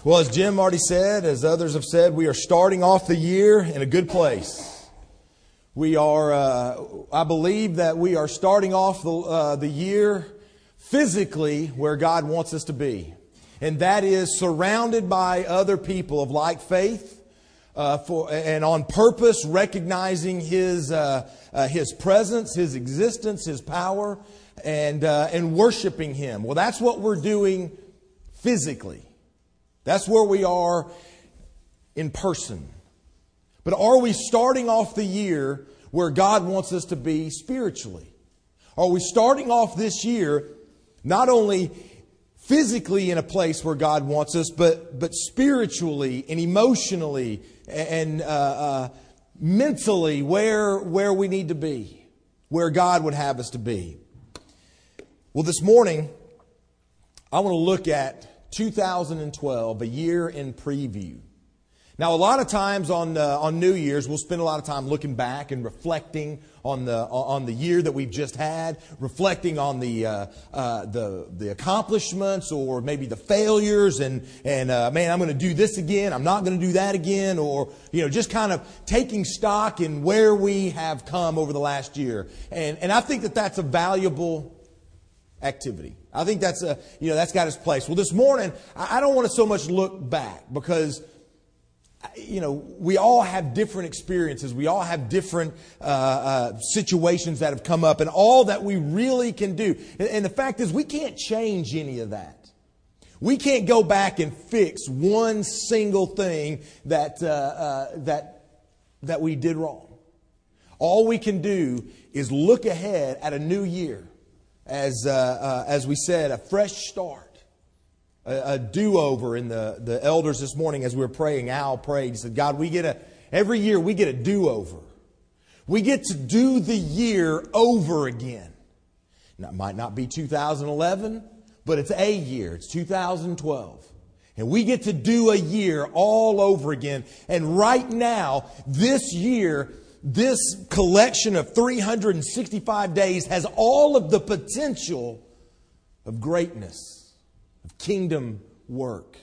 Well, as Jim already said, as others have said, we are starting off the year in a good place. We are, I believe that we are starting off the year physically where God wants us to be. And that is surrounded by other people of like faith, and on purpose recognizing His presence, His existence, His power, and worshiping Him. Well, that's what we're doing physically. That's where we are in person. But are we starting off the year where God wants us to be spiritually? Are we starting off this year not only physically in a place where God wants us, but spiritually and emotionally and mentally where we need to be, where God would have us to be? Well, this morning, I want to look at 2012, a year in preview. Now, a lot of times on New Year's, we'll spend a lot of time looking back and reflecting on the year that we've just had, reflecting on the accomplishments or maybe the failures, and man, I'm going to do this again. I'm not going to do that again, or just kind of taking stock in where we have come over the last year. And I think that that's a valuable activity. I think that's that's got its place. Well, this morning, I don't want to so much look back because, we all have different experiences. We all have different situations that have come up, and all that we really can do. And the fact is, we can't change any of that. We can't go back and fix one single thing that we did wrong. All we can do is look ahead at a new year. As we said, a fresh start, a do-over. In the elders this morning, as we were praying, Al prayed. He said, God, every year we get a do-over. We get to do the year over again. Now, it might not be 2011, but it's a year. It's 2012. And we get to do a year all over again. And right now, this year, this collection of 365 days has all of the potential of greatness, of kingdom work,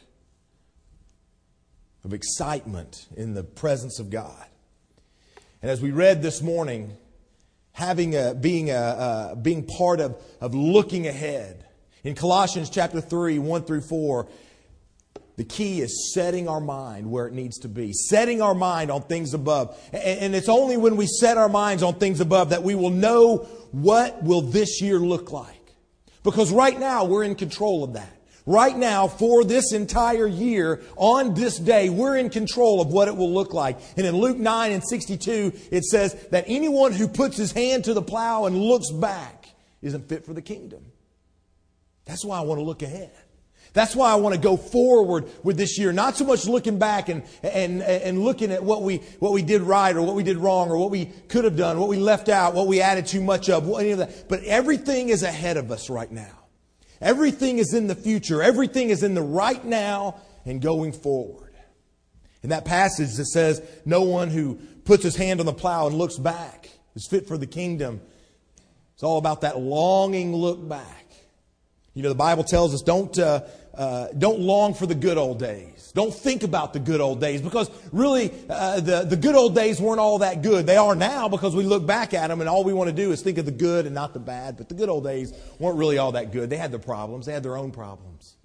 of excitement in the presence of God. And as we read this morning, being part of looking ahead, in Colossians chapter 3, 1 through 4, the key is setting our mind where it needs to be. Setting our mind on things above. And it's only when we set our minds on things above that we will know what will this year look like. Because right now we're in control of that. Right now, for this entire year, on this day, we're in control of what it will look like. And in Luke 9 and 62, it says that anyone who puts his hand to the plow and looks back isn't fit for the kingdom. That's why I want to look ahead. That's why I want to go forward with this year. Not so much looking back and looking at what we did right or what we did wrong or what we could have done, what we left out, what we added too much of, any of that. But everything is ahead of us right now. Everything is in the future. Everything is in the right now and going forward. In that passage that says, no one who puts his hand on the plow and looks back is fit for the kingdom. It's all about that longing look back. The Bible tells us don't long for the good old days. Don't think about the good old days, because really the good old days weren't all that good. They are now because we look back at them and all we want to do is think of the good and not the bad. But the good old days weren't really all that good. They had their problems. They had their own problems.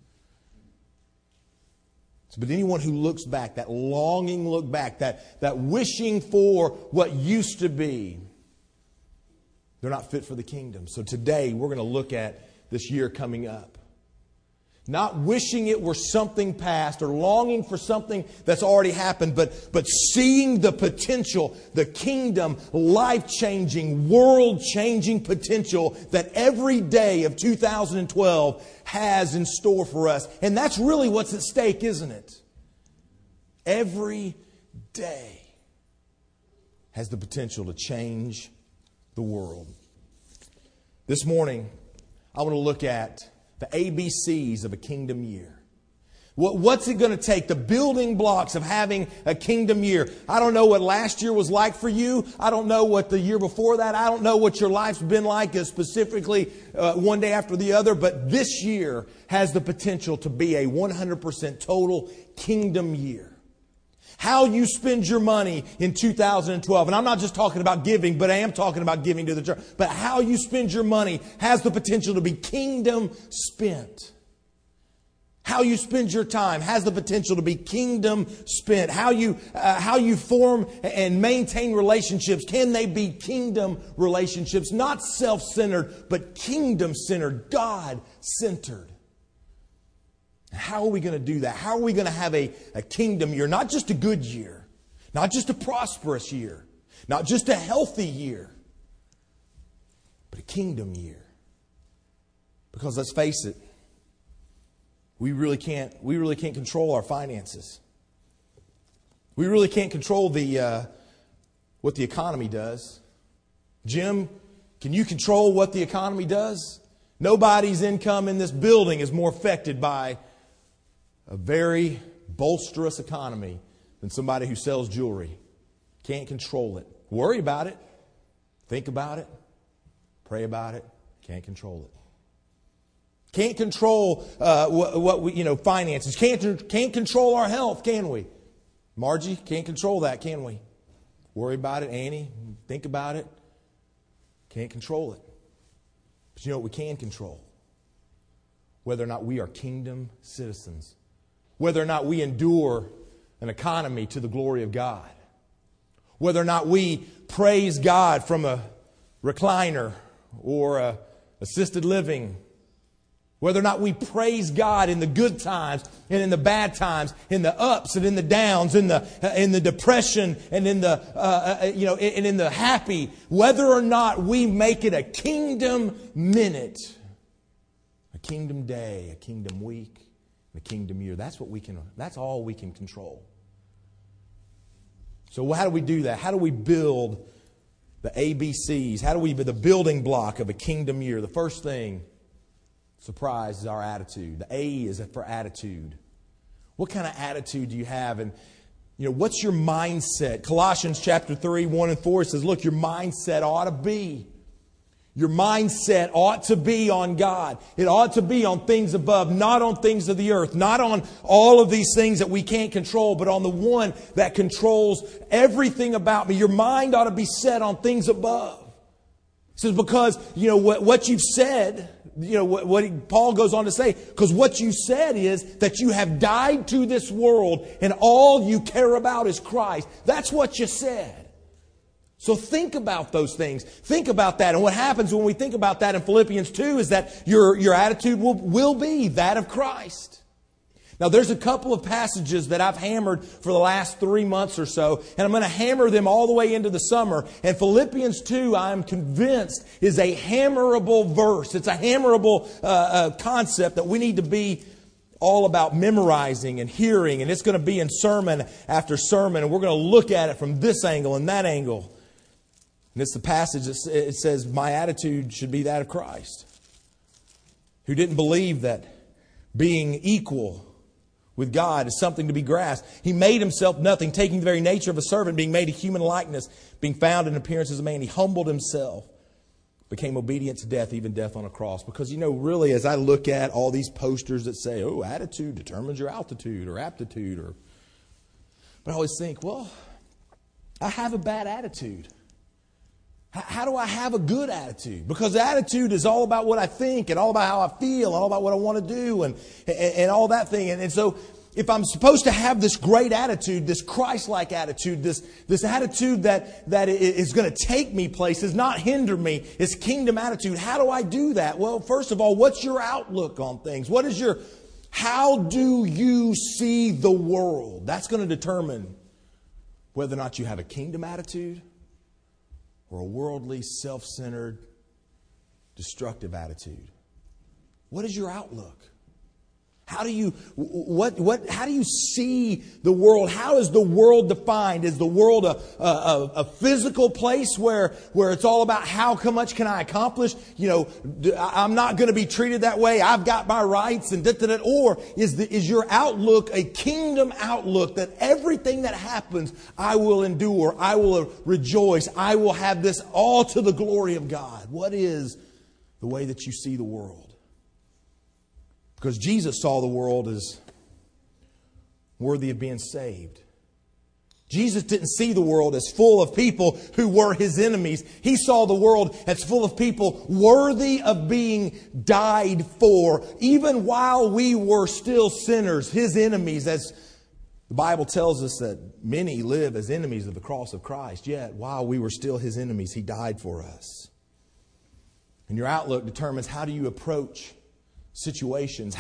But anyone who looks back, that longing look back, that wishing for what used to be, they're not fit for the kingdom. So today we're going to look at this year coming up. Not wishing it were something past or longing for something that's already happened, but seeing the potential, the kingdom, life-changing, world-changing potential that every day of 2012 has in store for us. And that's really what's at stake, isn't it? Every day has the potential to change the world. This morning, I want to look at the ABCs of a kingdom year. What's it going to take? The building blocks of having a kingdom year. I don't know what last year was like for you. I don't know what the year before that. I don't know what your life's been like specifically one day after the other. But this year has the potential to be a 100% total kingdom year. How you spend your money in 2012, and I'm not just talking about giving, but I am talking about giving to the church. But how you spend your money has the potential to be kingdom spent. How you spend your time has the potential to be kingdom spent. How you form and maintain relationships, can they be kingdom relationships? Not self-centered, but kingdom-centered, God-centered. How are we going to do that? How are we going to have a kingdom year? Not just a good year, not just a prosperous year, not just a healthy year, but a kingdom year. Because let's face it, we really can't control our finances. We really can't control what the economy does. Jim, can you control what the economy does? Nobody's income in this building is more affected by a very bolsterous economy than somebody who sells jewelry. Can't control it. Worry about it. Think about it. Pray about it. Can't control it. Can't control what we, finances. Can't control our health, can we? Margie, can't control that, can we? Worry about it, Annie. Think about it. Can't control it. But you know what we can control? Whether or not we are kingdom citizens. Whether or not we endure an economy to the glory of God. Whether or not we praise God from a recliner or a assisted living. Whether or not we praise God in the good times and in the bad times, in the ups and in the downs, in the depression and in the happy. Whether or not we make it a kingdom minute, a kingdom day, a kingdom week, and a kingdom year. That's all we can control. So how do we do that? How do we build the ABCs? How do we be the building block of a kingdom year? The first thing, surprise, is our attitude. The A is for attitude. What kind of attitude do you have? And, what's your mindset? Colossians chapter 3, 1 and 4 says, look, your mindset ought to be. Your mindset ought to be on God. It ought to be on things above, not on things of the earth, not on all of these things that we can't control, but on the one that controls everything about me. Your mind ought to be set on things above. It says because, what you've said, what Paul goes on to say, because what you said is that you have died to this world and all you care about is Christ. That's what you said. So think about those things. Think about that. And what happens when we think about that in Philippians 2 is that your attitude will be that of Christ. Now there's a couple of passages that I've hammered for the last 3 months or so, and I'm going to hammer them all the way into the summer. And Philippians 2, I'm convinced, is a hammerable verse. It's a hammerable concept that we need to be all about memorizing and hearing. And it's going to be in sermon after sermon, and we're going to look at it from this angle and that angle. And it's the passage that it says, my attitude should be that of Christ, who didn't believe that being equal with God is something to be grasped. He made himself nothing, taking the very nature of a servant, being made a human likeness, being found in appearance as a man. He humbled himself, became obedient to death, even death on a cross. Because, really, as I look at all these posters that say, attitude determines your altitude or aptitude. But I always think, I have a bad attitude. How do I have a good attitude? Because attitude is all about what I think and all about how I feel and all about what I want to do and all that thing. And so if I'm supposed to have this great attitude, this Christ-like attitude, this attitude that is going to take me places, not hinder me, it's kingdom attitude. How do I do that? Well, first of all, what's your outlook on things? How do you see the world? That's going to determine whether or not you have a kingdom attitude or a worldly, self-centered, destructive attitude. What is your outlook? How do you see the world? How is the world defined? Is the world a physical place where it's all about how much can I accomplish? I'm not going to be treated that way. I've got my rights and da-da-da. Or is your outlook a kingdom outlook that everything that happens, I will endure, I will rejoice, I will have this all to the glory of God? What is the way that you see the world? Because Jesus saw the world as worthy of being saved. Jesus didn't see the world as full of people who were His enemies. He saw the world as full of people worthy of being died for. Even while we were still sinners, His enemies, as the Bible tells us that many live as enemies of the cross of Christ. Yet, while we were still His enemies, He died for us. And your outlook determines how do you approach situations.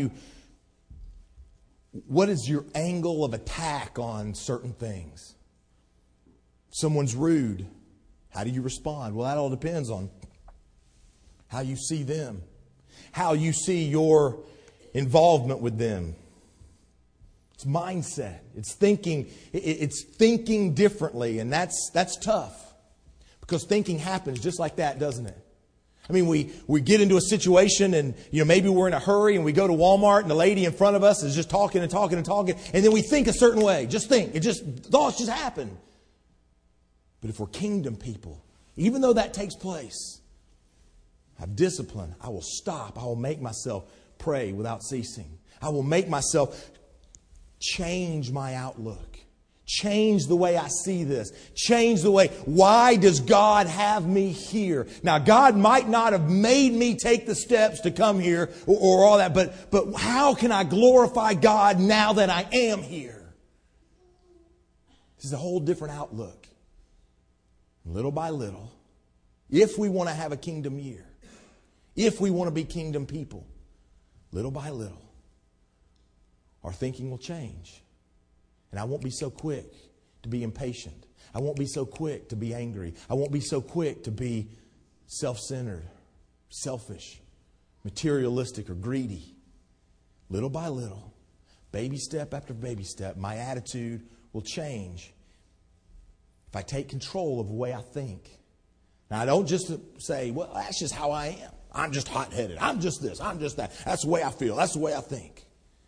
What is your angle of attack on certain things? Someone's rude. How do you respond? Well, that all depends on how you see them, how you see your involvement with them. It's mindset. It's thinking. It's thinking differently, and that's tough because thinking happens just like that, doesn't it? I mean, we get into a situation and, maybe we're in a hurry and we go to Walmart and the lady in front of us is just talking and talking and talking. And then we think a certain way. Just think. Thoughts just happen. But if we're kingdom people, even though that takes place, I have discipline. I will stop. I will make myself pray without ceasing. I will make myself change my outlook. Change the way I see this. Change the way. Why does God have me here? Now, God might not have made me take the steps to come here or all that, but how can I glorify God now that I am here? This is a whole different outlook. Little by little, if we want to have a kingdom year, if we want to be kingdom people, little by little, our thinking will change. And I won't be so quick to be impatient. I won't be so quick to be angry. I won't be so quick to be self-centered, selfish, materialistic, or greedy. Little by little, baby step after baby step, my attitude will change if I take control of the way I think. Now, I don't just say, well, that's just how I am. I'm just hot-headed. I'm just this. I'm just that. That's the way I feel. That's the way I think.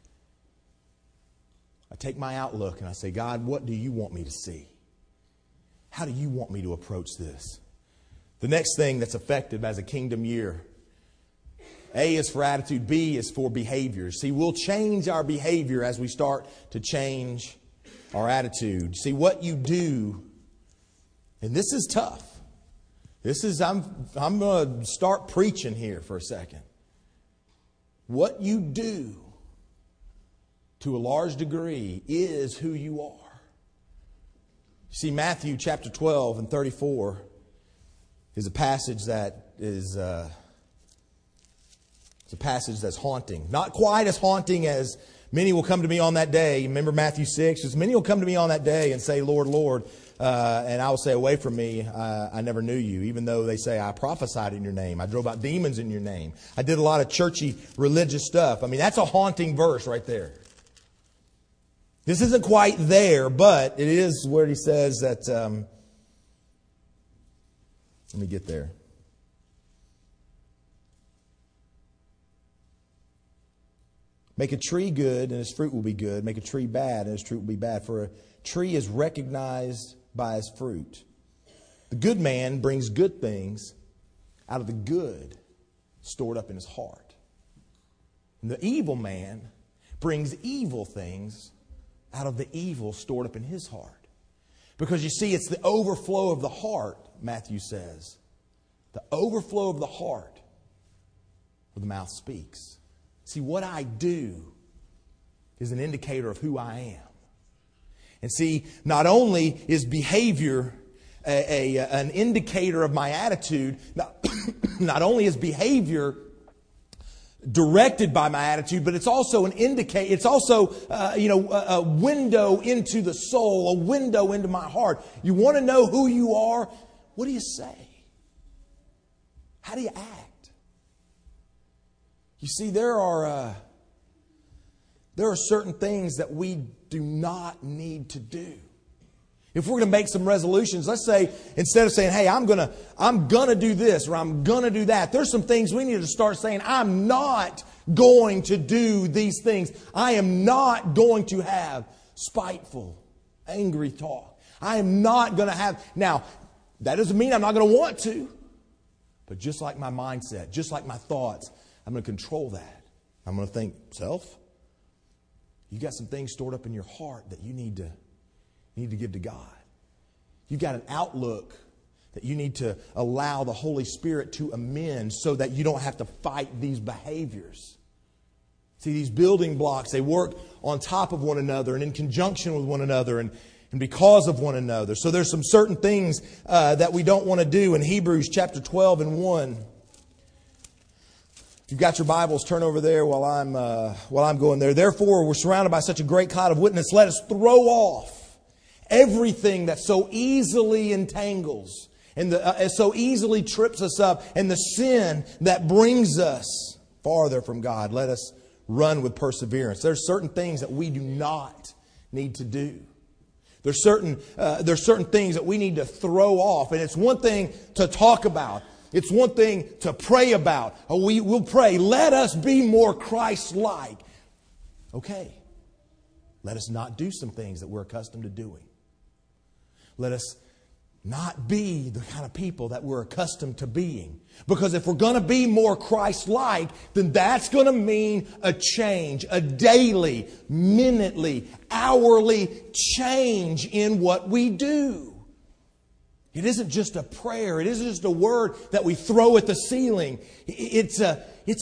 I take my outlook and I say, God, what do you want me to see? How do you want me to approach this? The next thing that's effective as a kingdom year, A is for attitude, B is for behavior. See, we'll change our behavior as we start to change our attitude. See, what you do, and this is tough. I'm going to start preaching here for a second. What you do, to a large degree, is who you are. See, Matthew chapter 12 and 34 is a passage that is it's a passage that's haunting. Not quite as haunting as many will come to me on that day. Remember Matthew 6? As many will come to me on that day and say, Lord, Lord, and I will say, away from me, I never knew you. Even though they say, I prophesied in your name. I drove out demons in your name. I did a lot of churchy religious stuff. I mean, that's a haunting verse right there. This isn't quite there, but it is where he says that, let me get there. Make a tree good and its fruit will be good. Make a tree bad and its fruit will be bad. For a tree is recognized by its fruit. The good man brings good things out of the good stored up in his heart. And the evil man brings evil things out of the evil stored up in his heart. Because you see, it's the overflow of the heart, Matthew says. The overflow of the heart where the mouth speaks. See, what I do is an indicator of who I am. And see, not only is behavior an indicator of my attitude, not only is behavior directed by my attitude, but it's also an indicator. It's also, a window into the soul, a window into my heart. You want to know who you are? What do you say? How do you act? You see, there are There are certain things that we do not need to do. If we're going to make some resolutions, let's say, instead of saying, hey, I'm gonna do this or I'm gonna do that, there's some things we need to start saying, I'm not going to do these things. I am not going to have spiteful, angry talk. I am not going to have... Now, that doesn't mean I'm not going to want to. But just like my mindset, just like my thoughts, I'm going to control that. I'm going to think, self, you got some things stored up in your heart that you need to give to God. You've got an outlook that you need to allow the Holy Spirit to amend so that you don't have to fight these behaviors. See, these building blocks, they work on top of one another and in conjunction with one another and because of one another. So there's some certain things that we don't want to do. In Hebrews chapter 12 and 1. If you've got your Bibles, turn over there while I'm going there. Therefore, we're surrounded by such a great cloud of witnesses. Let us throw off everything that so easily entangles and so easily trips us up, and the sin that brings us farther from God. Let us run with perseverance. There's certain things that we do not need to do. There's certain things that we need to throw off, and it's one thing to talk about. It's one thing to pray about. We'll pray, let us be more Christ-like. Okay, let us not do some things that we're accustomed to doing. Let us not be the kind of people that we're accustomed to being. Because if we're going to be more Christ-like, then that's going to mean a change, a daily, minutely, hourly change in what we do. It isn't just a prayer. It isn't just a word that we throw at the ceiling. It's a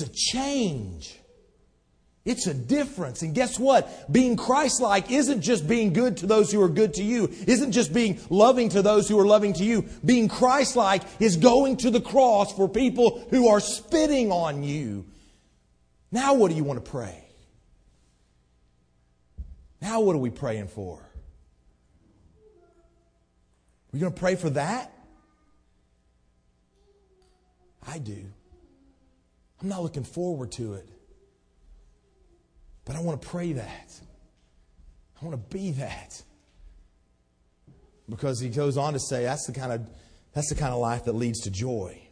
change. It's a difference. And guess what? Being Christ-like isn't just being good to those who are good to you. Isn't just being loving to those who are loving to you. Being Christ-like is going to the cross for people who are spitting on you. Now what do you want to pray? Now what are we praying for? Are we going to pray for that? I do. I'm not looking forward to it. But I want to pray that. I want to be that. Because he goes on to say that's the kind of life that leads to joy.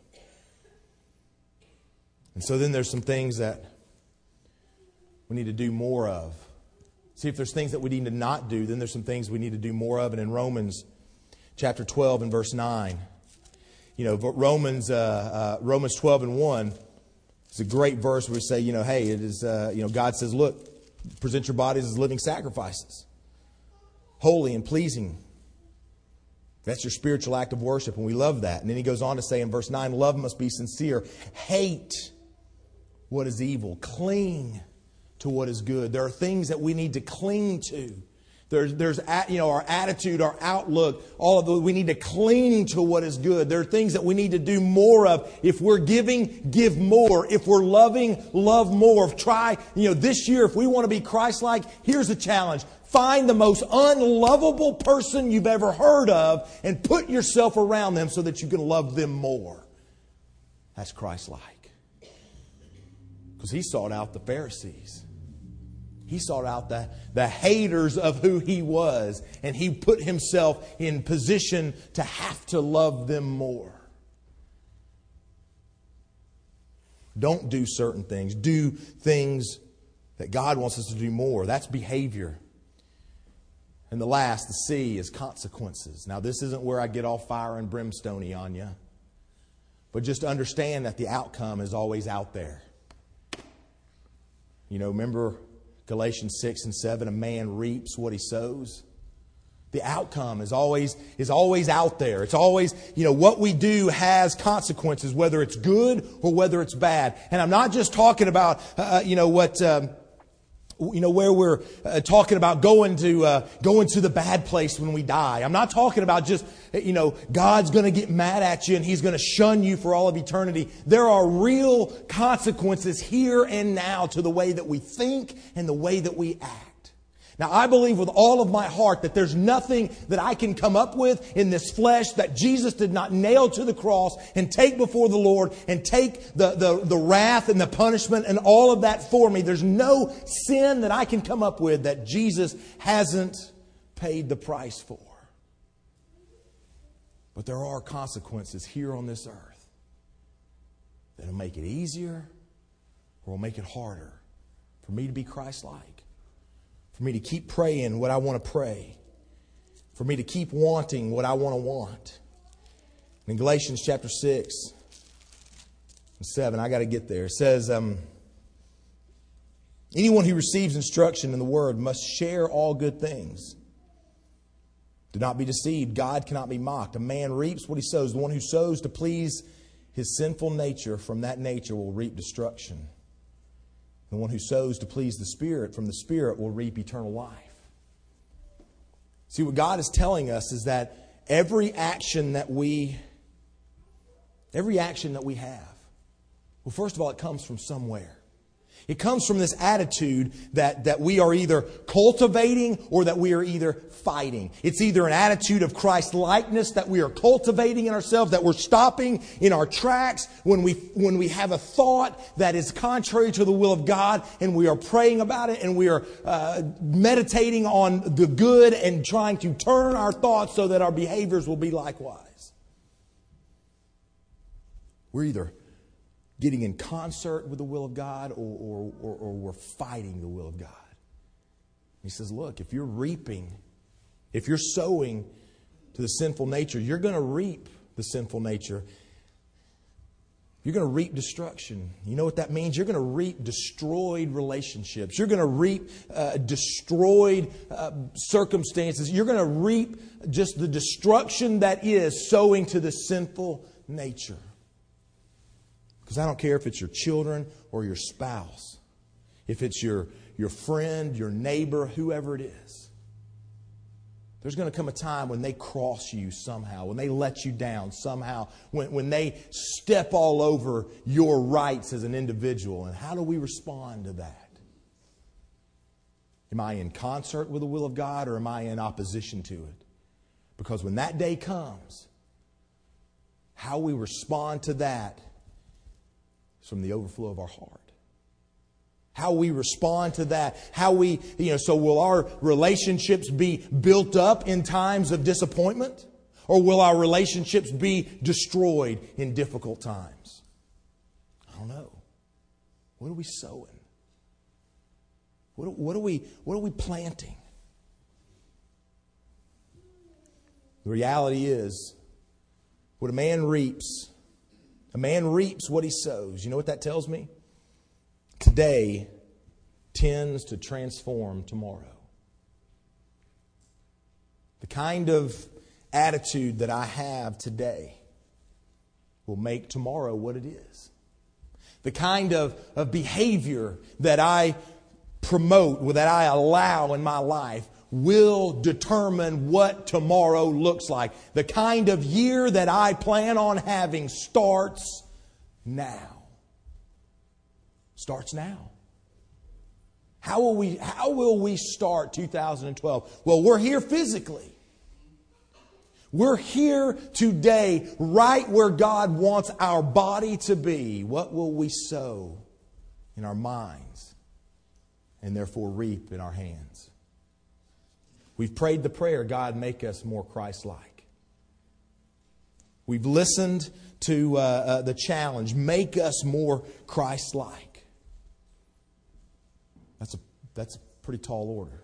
And so then there's some things that we need to do more of. See, if there's things that we need to not do, then there's some things we need to do more of. And in Romans chapter 12 and verse 9, Romans 12 and 1, it's a great verse where we say, hey, it is, God says, look, present your bodies as living sacrifices, holy and pleasing. That's your spiritual act of worship, and we love that. And then he goes on to say in verse 9, love must be sincere. Hate what is evil. Cling to what is good. There are things that we need to cling to. There's our attitude, our outlook, all of those. We need to cling to what is good. There are things that we need to do more of. If we're giving, give more. If we're loving, love more. This year, if we want to be Christ-like, here's a challenge. Find the most unlovable person you've ever heard of and put yourself around them so that you can love them more. That's Christ-like. Because he sought out the Pharisees. He sought out the haters of who he was. And he put himself in position to have to love them more. Don't do certain things. Do things that God wants us to do more. That's behavior. And the last, the C, is consequences. Now, this isn't where I get all fire and brimstone-y on you. But just understand that the outcome is always out there. Remember Galatians 6 and 7, a man reaps what he sows. The outcome is always out there. It's always, what we do has consequences, whether it's good or whether it's bad. And I'm not just talking about, where we're talking about going to the bad place when we die. I'm not talking about just, God's going to get mad at you and He's going to shun you for all of eternity. There are real consequences here and now to the way that we think and the way that we act. Now, I believe with all of my heart that there's nothing that I can come up with in this flesh that Jesus did not nail to the cross and take before the Lord and take the wrath and the punishment and all of that for me. There's no sin that I can come up with that Jesus hasn't paid the price for. But there are consequences here on this earth that'll make it easier or will make it harder for me to be Christ-like. For me to keep praying what I want to pray. For me to keep wanting what I want to want. In Galatians chapter 6 and 7, I got to get there. It says, anyone who receives instruction in the Word must share all good things. Do not be deceived. God cannot be mocked. A man reaps what he sows. The one who sows to please his sinful nature from that nature will reap destruction. The one who sows to please the Spirit from the Spirit will reap eternal life. See, what God is telling us is that every action that we have, well, first of all, it comes from somewhere. It comes from this attitude that we are either cultivating or that we are either fighting. It's either an attitude of Christ-likeness that we are cultivating in ourselves, that we're stopping in our tracks when we have a thought that is contrary to the will of God and we are praying about it and we are meditating on the good and trying to turn our thoughts so that our behaviors will be likewise. We're either getting in concert with the will of God or we're fighting the will of God. He says, look, if you're reaping, if you're sowing to the sinful nature, you're going to reap the sinful nature. You're going to reap destruction. You know what that means? You're going to reap destroyed relationships. You're going to reap destroyed circumstances. You're going to reap just the destruction that is sowing to the sinful nature. Because I don't care if it's your children or your spouse, if it's your friend, your neighbor, whoever it is. There's going to come a time when they cross you somehow, when they let you down somehow, when they step all over your rights as an individual. And how do we respond to that? Am I in concert with the will of God or am I in opposition to it? Because when that day comes, how we respond to that from the overflow of our heart. How we respond to that. So will our relationships be built up in times of disappointment? Or will our relationships be destroyed in difficult times? I don't know. What are we sowing? What are we planting? The reality is, what a man reaps what he sows. You know what that tells me? Today tends to transform tomorrow. The kind of attitude that I have today will make tomorrow what it is. The kind of behavior that I promote, that I allow in my life, will determine what tomorrow looks like. The kind of year that I plan on having starts now. Starts now. How will we start 2012? Well, we're here physically. We're here today, right where God wants our body to be. What will we sow in our minds and therefore reap in our hands? We've prayed the prayer, God, make us more Christ-like. We've listened to the challenge, make us more Christ-like. That's a pretty tall order.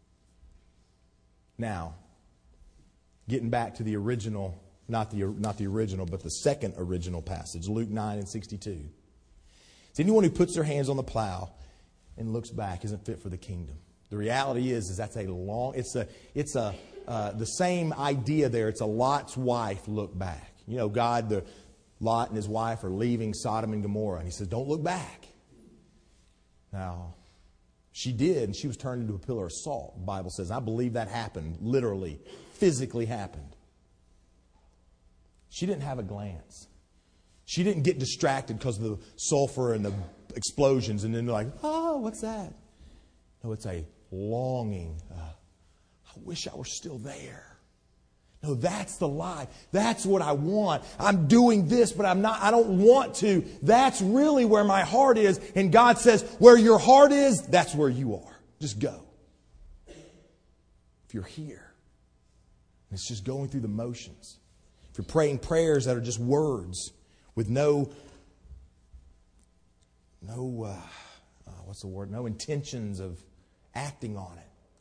Now, getting back to the original, not the original, but the second original passage, Luke 9:62. It's anyone who puts their hands on the plow and looks back isn't fit for the kingdom. The reality is that's the same idea there. It's a Lot's wife look back. You know, Lot and his wife are leaving Sodom and Gomorrah. And he says, don't look back. Now, she did, and she was turned into a pillar of salt, the Bible says. I believe that happened, literally, physically happened. She didn't have a glance. She didn't get distracted because of the sulfur and the explosions and then like, oh, what's that? No, it's a longing. I wish I were still there. No, that's the lie. That's what I want. I'm doing this, but I don't want to. That's really where my heart is. And God says, where your heart is, that's where you are. Just go. If you're here, and it's just going through the motions. If you're praying prayers that are just words with no intentions of acting on it.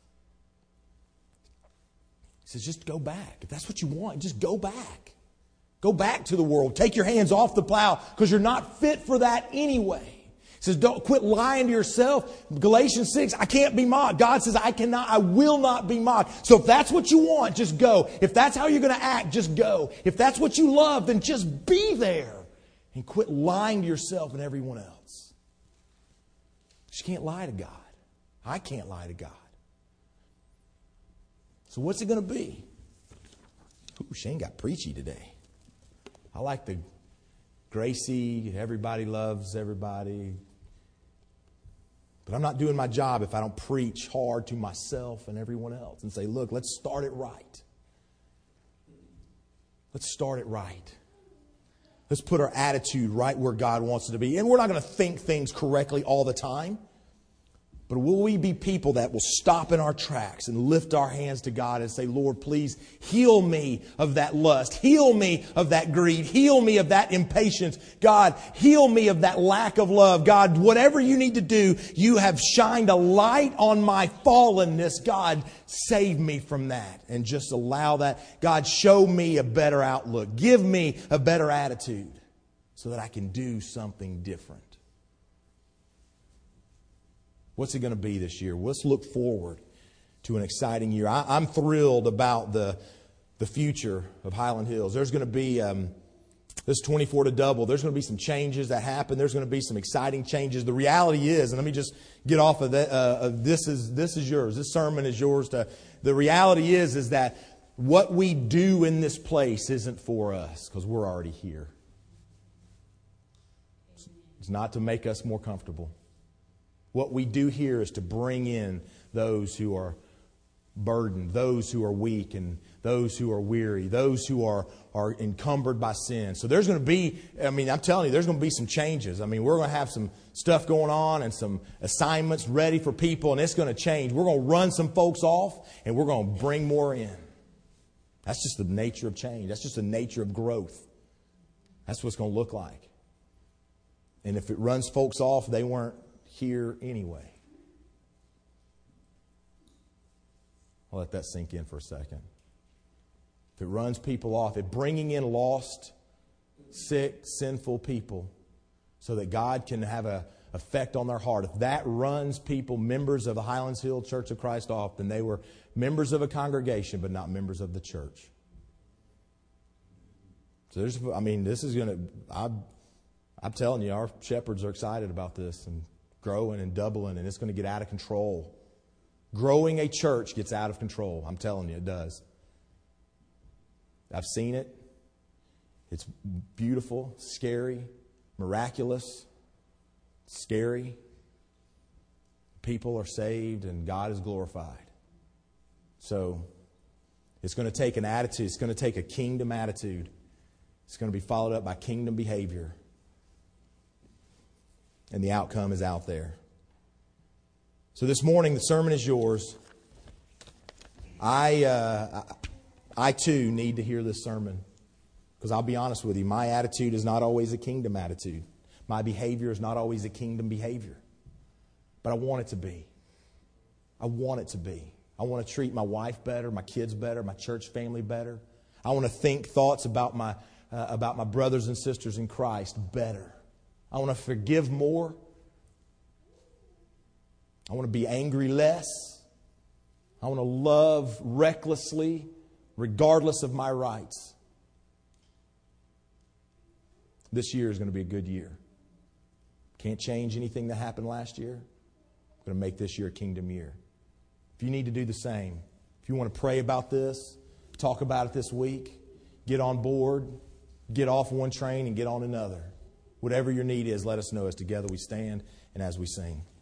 He says, just go back. If that's what you want, just go back. Go back to the world. Take your hands off the plow because you're not fit for that anyway. He says, don't quit lying to yourself. Galatians 6, I can't be mocked. God says, I will not be mocked. So if that's what you want, just go. If that's how you're going to act, just go. If that's what you love, then just be there. And quit lying to yourself and everyone else. You can't lie to God. I can't lie to God. So what's it going to be? Ooh, Shane got preachy today. I like the Gracie, everybody loves everybody. But I'm not doing my job if I don't preach hard to myself and everyone else and say, look, let's start it right. Let's start it right. Let's put our attitude right where God wants it to be. And we're not going to think things correctly all the time. But will we be people that will stop in our tracks and lift our hands to God and say, Lord, please heal me of that lust. Heal me of that greed. Heal me of that impatience. God, heal me of that lack of love. God, whatever you need to do, you have shined a light on my fallenness. God, save me from that. And just allow that. God, show me a better outlook. Give me a better attitude so that I can do something different. What's it going to be this year? Let's look forward to an exciting year. I'm thrilled about the future of Highland Hills. There's going to be this 24 to double. There's going to be some changes that happen. There's going to be some exciting changes. The reality is, and let me just get off of that. This is yours. This sermon is yours. The reality is that what we do in this place isn't for us because we're already here. It's not to make us more comfortable. What we do here is to bring in those who are burdened, those who are weak, and those who are weary, those who are encumbered by sin. So there's going to be, I'm telling you, there's going to be some changes. We're going to have some stuff going on and some assignments ready for people, and it's going to change. We're going to run some folks off, and we're going to bring more in. That's just the nature of change. That's just the nature of growth. That's what it's going to look like. And if it runs folks off, they weren't here anyway. I'll let that sink in for a second. If it runs people off, if bringing in lost, sick, sinful people so that God can have an effect on their heart, if that runs people, members of the Highlands Hill Church of Christ off, then they were members of a congregation but not members of the church. So this is going to, I'm telling you, our shepherds are excited about this and growing and doubling, and it's going to get out of control. Growing a church gets out of control. I'm telling you, it does. I've seen it. It's beautiful, scary, miraculous, scary. People are saved and God is glorified. So it's going to take an attitude. It's going to take a kingdom attitude. It's going to be followed up by kingdom behavior. And the outcome is out there. So this morning, the sermon is yours. I too need to hear this sermon. Because I'll be honest with you, my attitude is not always a kingdom attitude. My behavior is not always a kingdom behavior. But I want it to be. I want it to be. I want to treat my wife better, my kids better, my church family better. I want to think thoughts about my brothers and sisters in Christ better. I want to forgive more. I want to be angry less. I want to love recklessly, regardless of my rights. This year is going to be a good year. Can't change anything that happened last year. I'm going to make this year a kingdom year. If you need to do the same, if you want to pray about this, talk about it this week, get on board, get off one train and get on another. Whatever your need is, let us know as together we stand and as we sing.